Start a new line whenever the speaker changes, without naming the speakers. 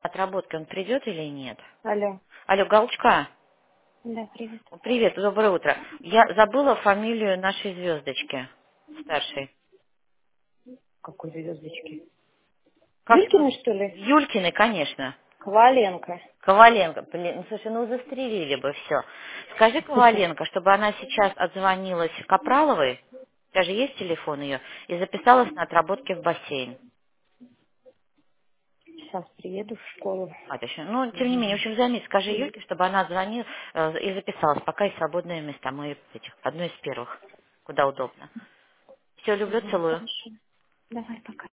отработки он придет или нет?
Алло.
Алло, Галочка.
Да, привет.
Привет, доброе утро. Я забыла фамилию нашей звездочки старшей.
Какой звездочки?
Как его?
Юлькины, что ли?
Юлькиной, конечно.
Коваленко.
Коваленко. Блин, ну слушай, ну застрелили бы все. Скажи Коваленко, чтобы она сейчас отзвонилась Капраловой, даже есть телефон ее, и записалась на отработки в бассейн.
Сейчас приеду в школу.
А, точно. Ну, тем не менее, в общем, заметь, скажи Юльке, чтобы она звонила и записалась, пока есть свободные места. Мы этих, одно из первых, куда удобно. Все, люблю, целую.
Хорошо. Давай, пока.